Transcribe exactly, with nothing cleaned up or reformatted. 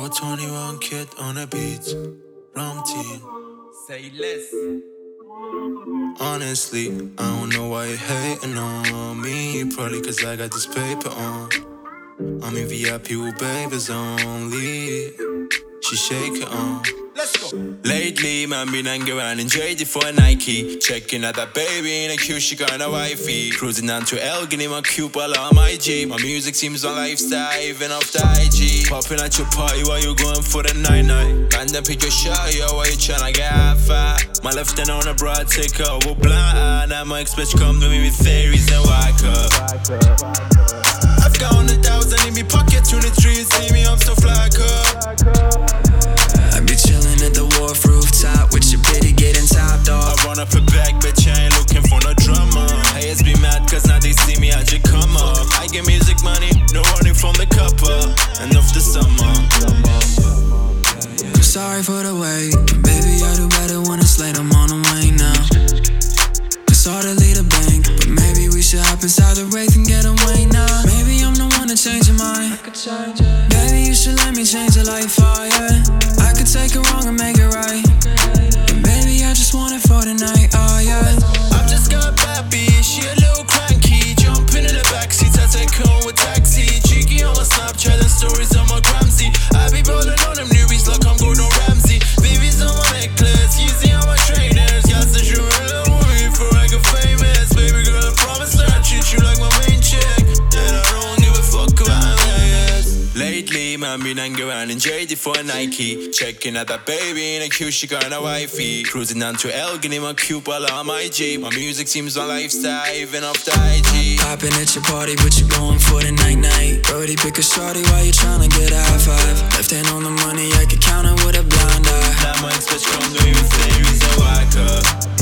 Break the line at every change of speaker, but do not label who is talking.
a twenty-one kid on a beat, rum team.
Say less.
Honestly, I don't know why you hating on me. Probably cause I got this paper on. I'm in V I P with babies only. She shake it on.
Let's go.
Lately, man, been hanging around in J D for a Nike. Checking out that baby in a queue, she got a wifey. Cruising down to Elgin in my cube while I'm I G. My music seems my lifestyle, even off the I G. Popping at your party while you going for the night-night. Man, then pick your shot, yo, why you tryna get high five? My left hand on a broad, take her over blind. Now my ex-bitch come to me with theories and whack up. I've got on the thousand in me pocket, twenty-three, see me, I'm so fly up.
I be chillin' at the wharf rooftop with your bitty getting topped off.
I run up a back, bitch, I ain't looking for no drama. Haters be mad cause now they see me, I just come up. I get music money, no running from the cuppa. Enough the summer.
I'm sorry for the wait, baby, I do better when it's late, I'm on the way now. It's hard to lead a bank, but maybe we should hop inside the Wraith and get away now. Maybe I'm the one to change your mind. Baby, you should let me change your life, oh yeah. I could take it wrong and make it right. And baby, I just want it for tonight, oh yeah.
I've just got a bad bitch, she a little cranky. Jumping in the backseat, I take her home with taxi. Cheeky on my Snapchat and stories on my Gramsci. I be rolling on them newbies like I'm Gordon Ramsay. Babies on my necklace, easy on my trainers. Y'all said you were a little worried before I get famous. Baby girl, I promise that I treat you like my main chick. And I don't give a fuck about this. Lately, man, been hanging around in J D for a Nike. Checking out that baby in a queue, she got a wifey. Cruising down to Elgin in my cube while I'm I G. My music seems my lifestyle, even off the I G.
Poppin' at your party, but you going for the night-night. Brody, pick a shorty while you tryna get a high five. Left hand on the money, I could count it with a blind eye.
Now my ex-bitch come to me with theories and whack up.